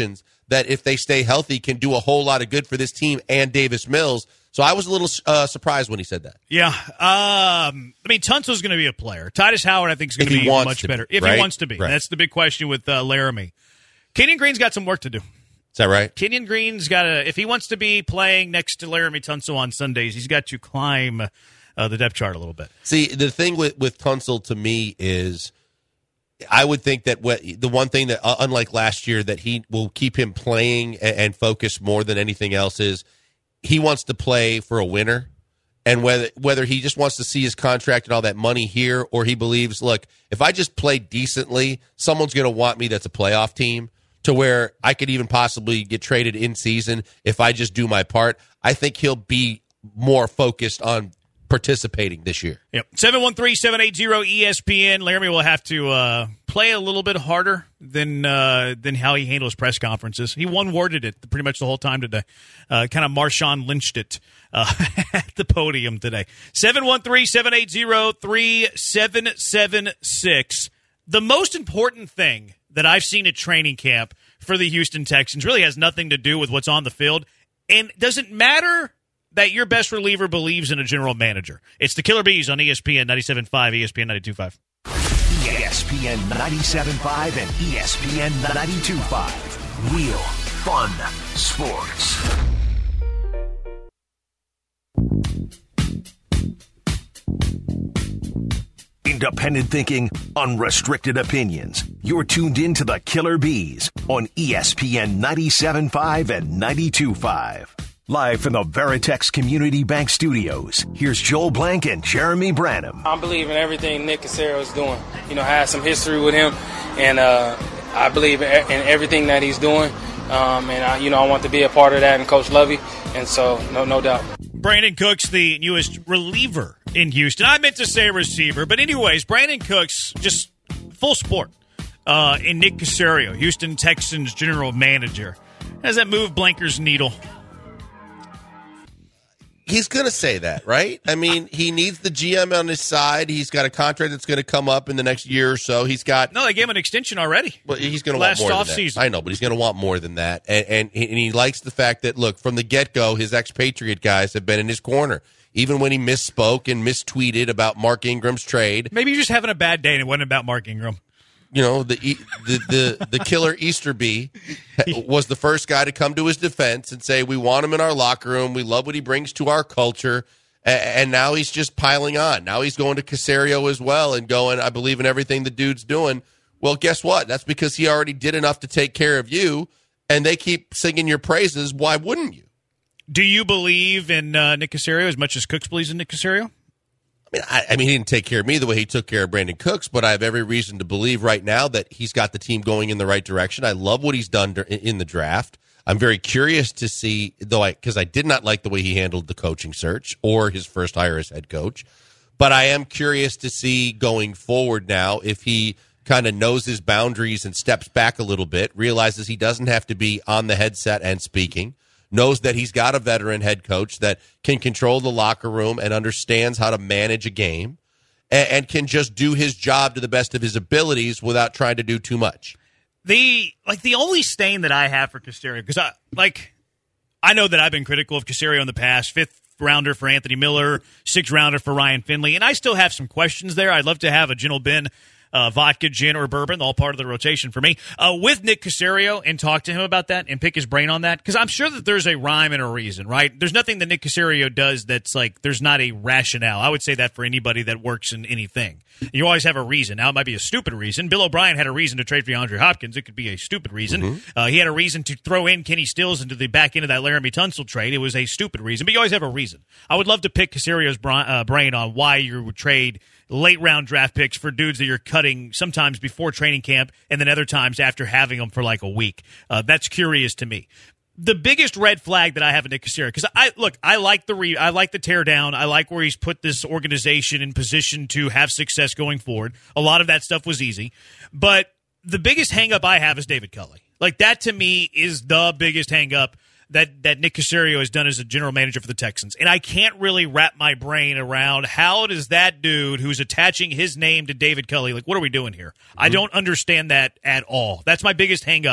that if they stay healthy can do a whole lot of good for this team and Davis Mills. So I was a little uh, surprised when he said that. Yeah. Um, I mean, Tunsil's going to be a player. Titus Howard, I think, is going to be much to better. Be, if right? he wants to be. Right. That's the big question with uh, Laramie. Kenyon Green's got some work to do. Is that right? Kenyon Green's got to, if he wants to be playing next to Laramie Tunsil on Sundays, he's got to climb uh, the depth chart a little bit. See, the thing with, with Tunsil to me is I would think that what, the one thing that, uh, unlike last year, that he will keep him playing and, and focus more than anything else is he wants to play for a winner. And whether whether he just wants to see his contract and all that money here, or he believes, look, if I just play decently, someone's going to want me that's a playoff team to where I could even possibly get traded in season if I just do my part. I think he'll be more focused on participating this year. Yep. seven one three, seven eight zero, E S P N. Laramie will have to uh, play a little bit harder than uh, than how he handles press conferences. He one-worded it pretty much the whole time today. Uh, kind of Marshawn Lynched it uh, at the podium today. seven one three, seven eight zero, three seven seven six. The most important thing that I've seen at training camp for the Houston Texans really has nothing to do with what's on the field, and doesn't matter that your best reliever believes in a general manager. It's the Killer Bees on E S P N ninety-seven point five, E S P N ninety-two point five. E S P N ninety-seven point five and E S P N ninety-two point five. Real fun sports. Independent thinking, unrestricted opinions. You're tuned in to the Killer Bees on E S P N ninety-seven point five and ninety-two point five. Live from the Veritex Community Bank Studios, here's Joel Blank and Jeremy Branham. I believe in everything Nick Caserio is doing. You know, I had some history with him, and uh, I believe in everything that he's doing. Um, and, I, you know, I want to be a part of that, and Coach Lovey, and so no no doubt. Brandon Cooks, the newest reliever in Houston. I meant to say receiver, but anyways, Brandon Cooks, just full sport. Uh, and Nick Caserio, Houston Texans general manager. How does that move Blanker's needle? He's going to say that, right? I mean, he needs the G M on his side. He's got a contract that's going to come up in the next year or so. He's got no. They gave him an extension already. Well, he's going to want more off than that. Season. I know, but he's going to want more than that. And, and and he likes the fact that, look, from the get go, his expatriate guys have been in his corner, even when he misspoke and mistweeted about Mark Ingram's trade. Maybe you're just having a bad day, and it wasn't about Mark Ingram. You know, the the the, the killer Easterby was the first guy to come to his defense and say, we want him in our locker room. We love what he brings to our culture. And now he's just piling on. Now he's going to Caserio as well and going, I believe in everything the dude's doing. Well, guess what? That's because he already did enough to take care of you, and they keep singing your praises. Why wouldn't you? Do you believe in uh, Nick Caserio as much as Cooks believes in Nick Caserio? I mean, I, I mean, he didn't take care of me the way he took care of Brandon Cooks, but I have every reason to believe right now that he's got the team going in the right direction. I love what he's done in the draft. I'm very curious to see, though, I because I did not like the way he handled the coaching search or his first hire as head coach. But I am curious to see going forward now if he kind of knows his boundaries and steps back a little bit, realizes he doesn't have to be on the headset and speaking, knows that he's got a veteran head coach that can control the locker room and understands how to manage a game and, and can just do his job to the best of his abilities without trying to do too much. The like the only stain that I have for Caserio, because I like I know that I've been critical of Caserio in the past, fifth rounder for Anthony Miller, sixth rounder for Ryan Finley, and I still have some questions there. I'd love to have a Gentle Ben uh, vodka, gin, or bourbon, all part of the rotation for me, uh, with Nick Caserio and talk to him about that and pick his brain on that, because I'm sure that there's a rhyme and a reason, right? There's nothing that Nick Caserio does that's like there's not a rationale. I would say that for anybody that works in anything. You always have a reason. Now, it might be a stupid reason. Bill O'Brien had a reason to trade for DeAndre Hopkins. It could be a stupid reason. Mm-hmm. Uh, he had a reason to throw in Kenny Stills into the back end of that Laramie Tunsil trade. It was a stupid reason, but you always have a reason. I would love to pick Caserio's uh, brain on why you would trade late-round draft picks for dudes that you're cutting sometimes before training camp and then other times after having them for like a week. Uh, that's curious to me. The biggest red flag that I have in Nick Caserio, because I look, I like the re, I like the tear down. I like where he's put this organization in position to have success going forward. A lot of that stuff was easy, but the biggest hang up I have is David Culley. Like that to me is the biggest hang up that that Nick Caserio has done as a general manager for the Texans, and I can't really wrap my brain around how does that dude who's attaching his name to David Culley, like what are we doing here? Mm-hmm. I don't understand that at all. That's my biggest hang up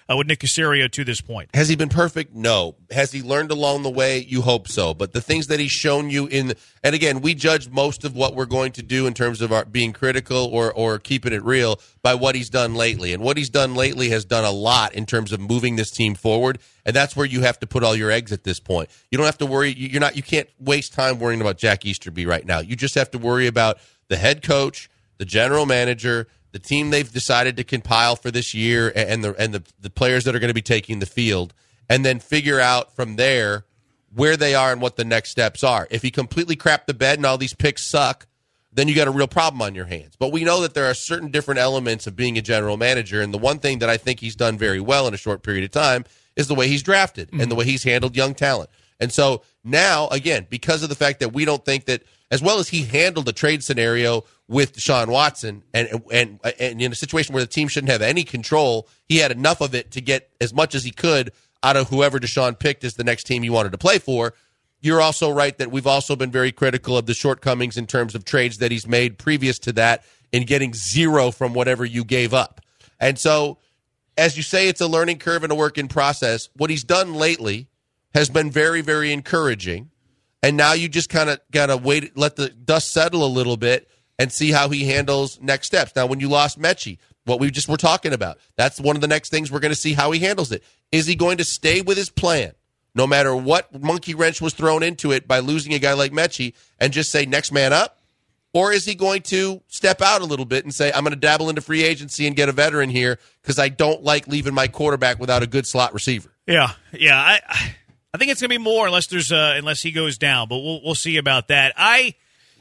uh, with Nick Caserio to this point. Has he been perfect? No. Has he learned along the way? You hope so. But the things that he's shown you in – and again, we judge most of what we're going to do in terms of our being critical or, or keeping it real by what he's done lately. And what he's done lately has done a lot in terms of moving this team forward, and that's where you have to put all your eggs at this point. You don't have to worry – you're not. You can't waste time worrying about Jack Easterby right now. You just have to worry about the head coach, the general manager, the team they've decided to compile for this year, and the and the, the players that are going to be taking the field, and then figure out from there where they are and what the next steps are. If you completely crap the bed and all these picks suck, then you got a real problem on your hands. But we know that there are certain different elements of being a general manager, and the one thing that I think he's done very well in a short period of time is the way he's drafted mm-hmm. and the way he's handled young talent. And so now, again, because of the fact that we don't think that, as well as he handled the trade scenario with Deshaun Watson, and and and in a situation where the team shouldn't have any control, he had enough of it to get as much as he could out of whoever Deshaun picked as the next team he wanted to play for. You're also right that we've also been very critical of the shortcomings in terms of trades that he's made previous to that in getting zero from whatever you gave up. And so, as you say, it's a learning curve and a work in process. What he's done lately has been very, very encouraging. And now you just kind of got to wait, let the dust settle a little bit and see how he handles next steps. Now, when you lost Mechie, what we just were talking about, that's one of the next things we're going to see how he handles it. Is he going to stay with his plan, no matter what monkey wrench was thrown into it by losing a guy like Mechie, and just say next man up? Or is he going to step out a little bit and say, I'm going to dabble into free agency and get a veteran here because I don't like leaving my quarterback without a good slot receiver? Yeah, yeah, I... I think it's going to be more unless there's uh, unless he goes down, but we'll we'll see about that. I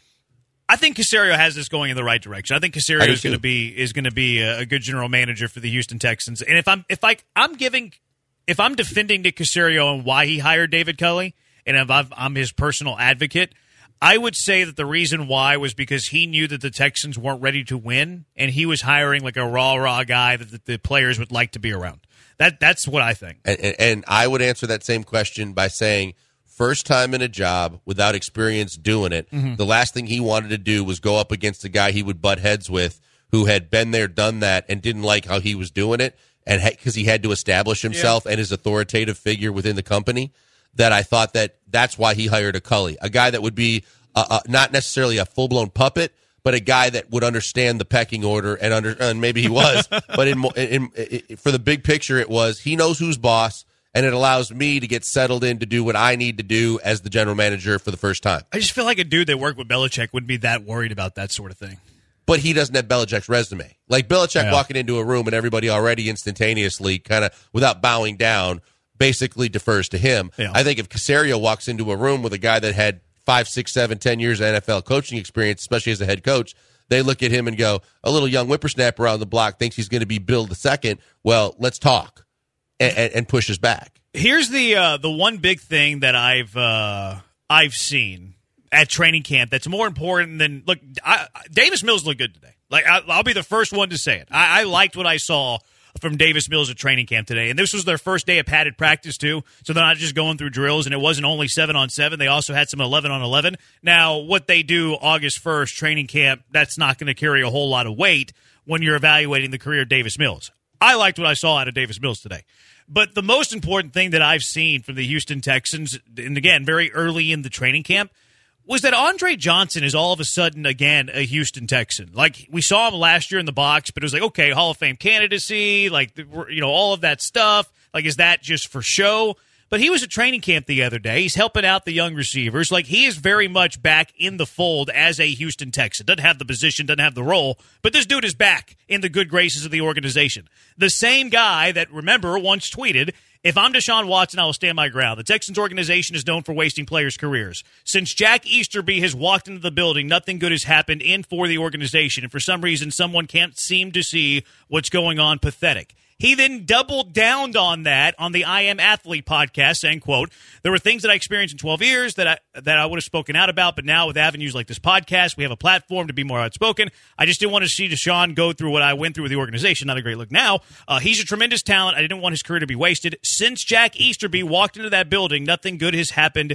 I think Caserio has this going in the right direction. I think Caserio is going to be is going to be a, a good general manager for the Houston Texans. And if I'm if I I'm giving if I'm defending Nick Caserio and why he hired David Culley, and if I've, I'm his personal advocate, I would say that the reason why was because he knew that the Texans weren't ready to win, and he was hiring like a raw raw guy that the, the players would like to be around. That That's what I think. And, and, and I would answer that same question by saying, first time in a job without experience doing it, mm-hmm. the last thing he wanted to do was go up against a guy he would butt heads with who had been there, done that, and didn't like how he was doing it, and because ha- he had to establish himself yeah. and his authoritative figure within the company, that I thought that that's why he hired a Culley, a guy that would be uh, uh, not necessarily a full-blown puppet, but a guy that would understand the pecking order, and under, and maybe he was, but in, in, in for the big picture, it was he knows who's boss, and it allows me to get settled in to do what I need to do as the general manager for the first time. I just feel like a dude that worked with Belichick wouldn't be that worried about that sort of thing. But he doesn't have Belichick's resume. Like Belichick yeah. walking into a room and everybody already instantaneously, kind of without bowing down, basically defers to him. Yeah. I think if Caserio walks into a room with a guy that had five, six, seven, ten years of N F L coaching experience, especially as a head coach, they look at him and go, a little young whippersnapper on the block thinks he's going to be Bill the second. Well, let's talk, and, and, and pushes back. Here's the uh, the one big thing that I've uh, I've seen at training camp that's more important than look. I, Davis Mills looked good today. Like I, I'll be the first one to say it. I, I liked what I saw from Davis Mills at training camp today. And this was their first day of padded practice, too. So they're not just going through drills, and it wasn't only seven on seven. They also had some eleven on eleven. Now, what they do August first, training camp, that's not going to carry a whole lot of weight when you're evaluating the career of Davis Mills. I liked what I saw out of Davis Mills today. But the most important thing that I've seen from the Houston Texans, and again, very early in the training camp, was that Andre Johnson is all of a sudden, again, a Houston Texan. Like, we saw him last year in the box, but it was like, okay, Hall of Fame candidacy, like, you know, all of that stuff. Like, is that just for show? But he was at training camp the other day. He's helping out the young receivers. Like, he is very much back in the fold as a Houston Texan. Doesn't have the position, doesn't have the role, but this dude is back in the good graces of the organization. The same guy that, remember, once tweeted, if I'm Deshaun Watson, I will stand my ground. The Texans organization is known for wasting players' careers. Since Jack Easterby has walked into the building, nothing good has happened in for the organization, and for some reason, someone can't seem to see what's going on. Pathetic. He then doubled down on that on the I Am Athlete podcast, saying, quote, there were things that I experienced in twelve years that I that I would have spoken out about, but now with avenues like this podcast, we have a platform to be more outspoken. I just didn't want to see Deshaun go through what I went through with the organization. Not a great look now. Uh, he's a tremendous talent. I didn't want his career to be wasted. Since Jack Easterby walked into that building, nothing good has happened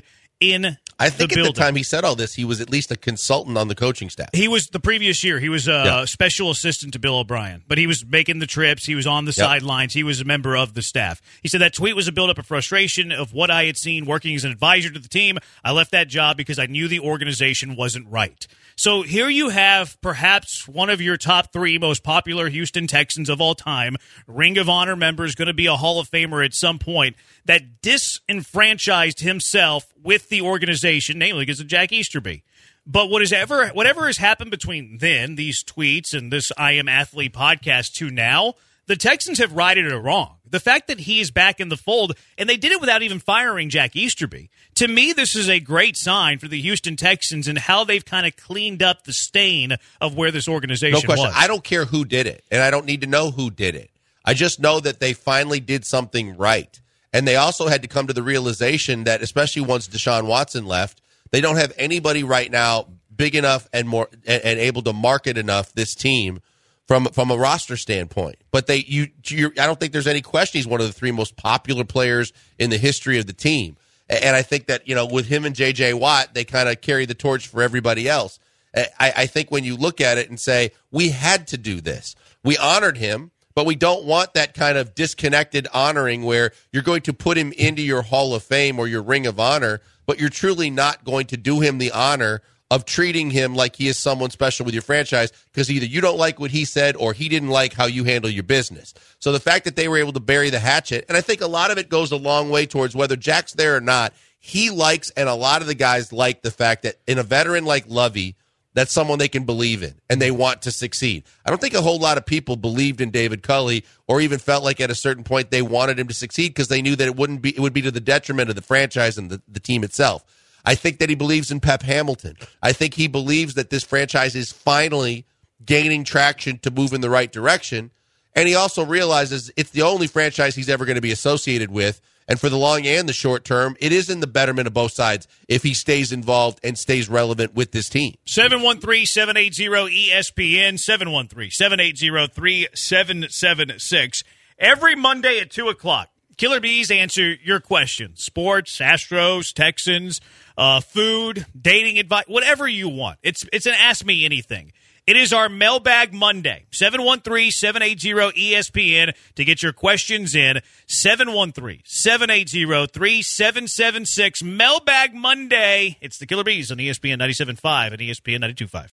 in I think the at building. the time he said all this, he was at least a consultant on the coaching staff. He was the previous year. He was a yeah. special assistant to Bill O'Brien, but he was making the trips. He was on the yep. sidelines. He was a member of the staff. He said that tweet was a buildup of frustration of what I had seen working as an advisor to the team. I left that job because I knew the organization wasn't right. So here you have perhaps one of your top three most popular Houston Texans of all time, Ring of Honor member, is going to be a Hall of Famer at some point, that disenfranchised himself with the organization, namely because of Jack Easterby. But what has ever, whatever has happened between then, these tweets, and this I Am Athlete podcast to now, the Texans have righted it wrong. The fact that he is back in the fold, and they did it without even firing Jack Easterby. To me, this is a great sign for the Houston Texans and how they've kind of cleaned up the stain of where this organization was. No question. Was. I don't care who did it, and I don't need to know who did it. I just know that they finally did something right. And they also had to come to the realization that, especially once Deshaun Watson left, they don't have anybody right now big enough and more and, and able to market enough this team from from a roster standpoint. But they, you, you're, I don't think there's any question he's one of the three most popular players in the history of the team. And I think that, you know, with him and J J. Watt, they kind of carry the torch for everybody else. I, I think when you look at it and say, we had to do this, we honored him, but we don't want that kind of disconnected honoring where you're going to put him into your Hall of Fame or your Ring of Honor, but you're truly not going to do him the honor of treating him like he is someone special with your franchise, because either you don't like what he said or he didn't like how you handle your business. So the fact that they were able to bury the hatchet, and I think a lot of it goes a long way towards whether Jack's there or not, he likes, and a lot of the guys like the fact that in a veteran like Lovey, that's someone they can believe in and they want to succeed. I don't think a whole lot of people believed in David Culley or even felt like at a certain point they wanted him to succeed because they knew that it wouldn't be, it would be to the detriment of the franchise and the, the team itself. I think that he believes in Pep Hamilton. I think he believes that this franchise is finally gaining traction to move in the right direction. And he also realizes it's the only franchise he's ever going to be associated with. And for the long and the short term, it is in the betterment of both sides if he stays involved and stays relevant with this team. seven one three, seven eight zero, E S P N, seven one three, seven eight zero, three seven seven six. Every Monday at two o'clock, Killer Bees answer your questions. Sports, Astros, Texans, uh, food, dating advice, whatever you want. It's it's an Ask Me Anything. It is our Mailbag Monday, seven one three, seven eight zero, E S P N to get your questions in, seven one three, seven eight zero, three seven seven six. Mailbag Monday. It's the Killer Bees on E S P N ninety-seven point five and E S P N ninety-two point five.